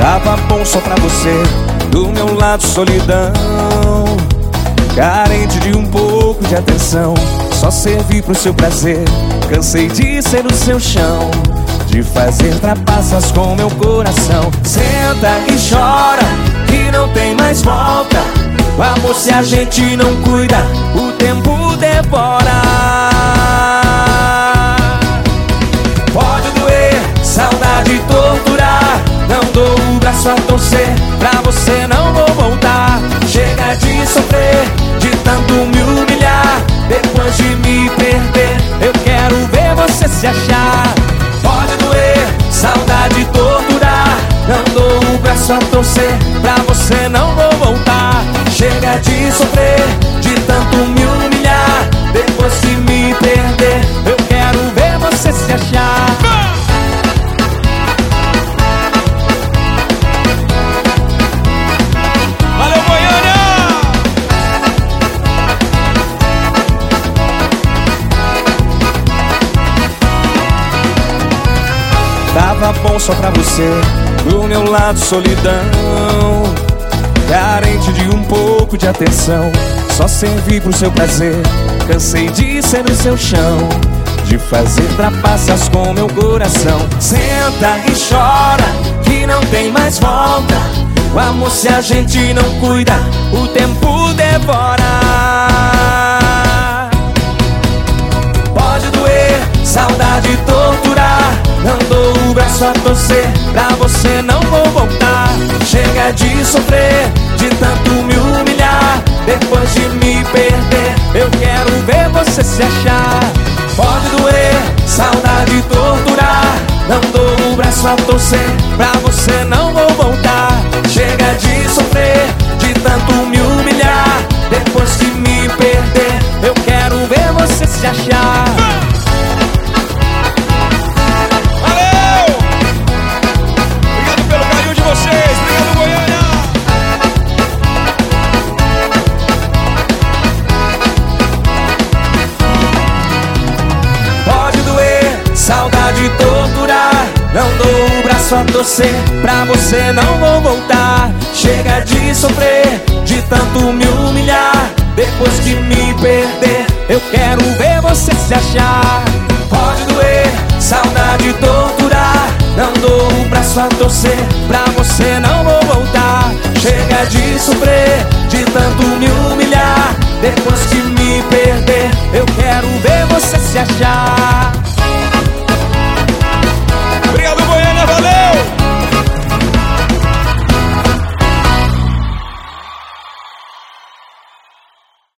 Tava bom só pra você, do meu lado solidão, carente de um pouco de atenção, só servi pro seu prazer. Cansei de ser o seu chão, de fazer trapaças com meu coração. Senta e chora, que não tem mais volta. O amor, se a gente não cuida, o tempo devora. Pode doer, saudade torturar, não dou o braço a torcer, pra você não vou voltar. Chega de sofrer, de tanto me humilhar, depois de me perder, eu quero ver você se achar. Pode doer, saudade torturar, não dou o braço a torcer, pra você não vou voltar. Chega de sofrer, de tanto me humilhar, depois de me perder, eu quero ver você se achar. Valeu, Goiânia! Tava bom só pra você, do meu lado solidão, carente de um pouco de atenção, só servi pro seu prazer. Cansei de ser o seu chão, de fazer trapaças com meu coração. Senta e chora, que não tem mais volta. O amor, se a gente não cuida, o tempo devora. Pode doer, saudade torturar, não dou o braço a torcer, pra você não vou voltar. Chega de sofrer, de tanto me humilhar, depois de me perder, eu quero ver você se achar. Pode doer, saudade torturar, não dou o braço a torcer, pra você não vou voltar. Chega de sofrer, de tanto me humilhar, depois de me perder, eu quero ver você se achar. Valeu! Obrigado pelo carinho de vocês, obrigado, Goiânia! Pode doer, saudade torturar, não dou o braço a torcer, pra você não vou voltar. Chega de sofrer, de tanto me humilhar, depois de me perder, eu quero ver você se achar. Pode doer, saudade torturar, não dou o braço a torcer, pra você não vou voltar. Chega de sofrer, de tanto me humilhar, depois de me perder, eu quero ver você se achar.